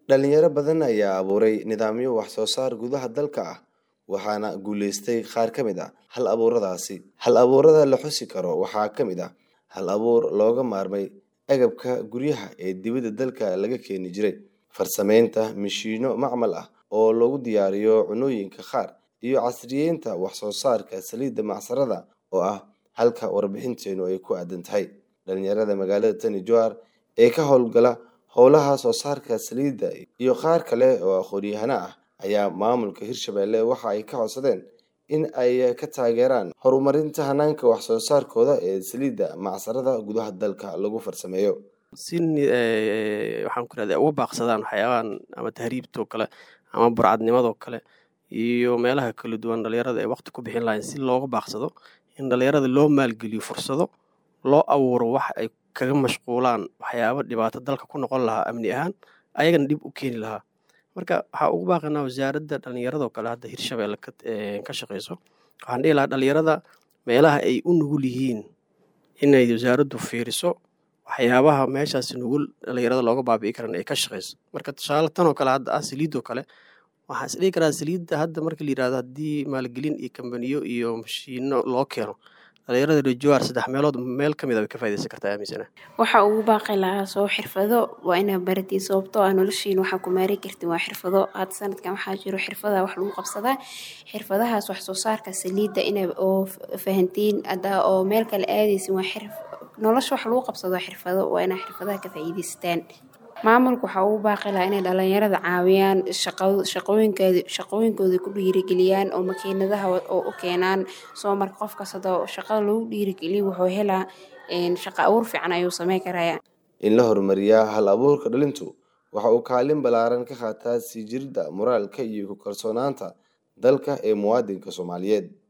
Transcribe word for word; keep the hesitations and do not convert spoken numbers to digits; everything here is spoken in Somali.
dhalinyaro badan ayaa abuuray nidaamyo wax soo saar gudaha dalka ah waxaana guuleystay qaar ka mid ah hal abuuradaasi. Hal abuurada la xusi karo waxaa ka mid ah hal abuur looga maarmay agabka guryaha ee dibadda dalka laga keeni jiray, farsameynta mishiino macmal ah oo lagu diyaariyo cunooyinka qaar, iyo casriyeynta wax soo saarka saliidda macsarada oo ah halka warbixinteenu ay ku aadan tahay. Dhalinyarada magaalada Tani Jowhar ee ka howlgala howlaha soo saarka saliidda iyo qaar kale oo aqoon-yahano ah ayaa maamulka Hirshabelle waxa ay ka codsadeen in ay ka taageeraan horumarinta hanaanka wax soo saarkooda ee saliidda macsarada gudaha dalka lagu farsameeyo. si waxaan ku raadiyay uga baaqsadaan waxyaabahan ama tahriibtoo kale ama burcadnimadoo kale iyo meelaha kala duwan dhalinyarada ay waqti ku bixin lahayn si looga baaqsado in dhalinyarada loo maalgeliyo fursado loo abuuro wax ay kaga mashquulaan waxyaabo dhibaato dalka ku noqon lahaa amni ahaan ayagana dib u keeni lahaa. Marka waxaa ugu baaqanaa wasaaradda dhalinyarada kale hadda Hirshabelle ka ka shaqeyso waxaan dhihi lahaa dhalinyarada meelaha ay u nugul yihiin inay wasaaraddu fiiriso waxyaabaha meeshaas nugul dhalinyarada looga baabi'i karan ay ka shaqeyso. Marka tusaale tan oo kale hadda ah saliidoo kale waxaan is dhihi karaa saliidda hadda marka la yiraahdo haddii maalgelin iyo kambaniyo iyo mashiino loo keeno dhalinyarada reer Jowhar saddex meelood meel ka mid ah way ka faa'iideysan kartaa aaminsana. waxa ugu baaqi lahaa soo xirfado waa inaa baratiin sababtoo ah noloshiin waxa ku maari kartiin waa xirfado. Had sanadkan waxaa jiro xirfadaha wax lagu qabsadaa, xirfadahaas wax soo saarka saliidda inay oo fahantiin ada oo meel kale aadaysin waa xirf nolosha wax lagu qabsado xirfado waa inaa xirfadaha ka faa'iideystaan. maamulku waxa uu baaqi lahaa inay dhalinyarada caawiyaan shaqo shaqooyinkooda shaqooyinkooda ku dhiirigeliyaan oo makiinadaha oo u keenaan soo marka qof kasta oo shaqada lagu dhiirigeliyo wuxuu helaa in shaqo abuur fiican ayuu sameyn karaa. In la horumariyaa hal abuurka dhalintu waxa uu kaalin balaaran ka qaataa sii jirida moraalka iyo ku kalsoonaanta dalka ee muwaadinka Soomaaliyeed.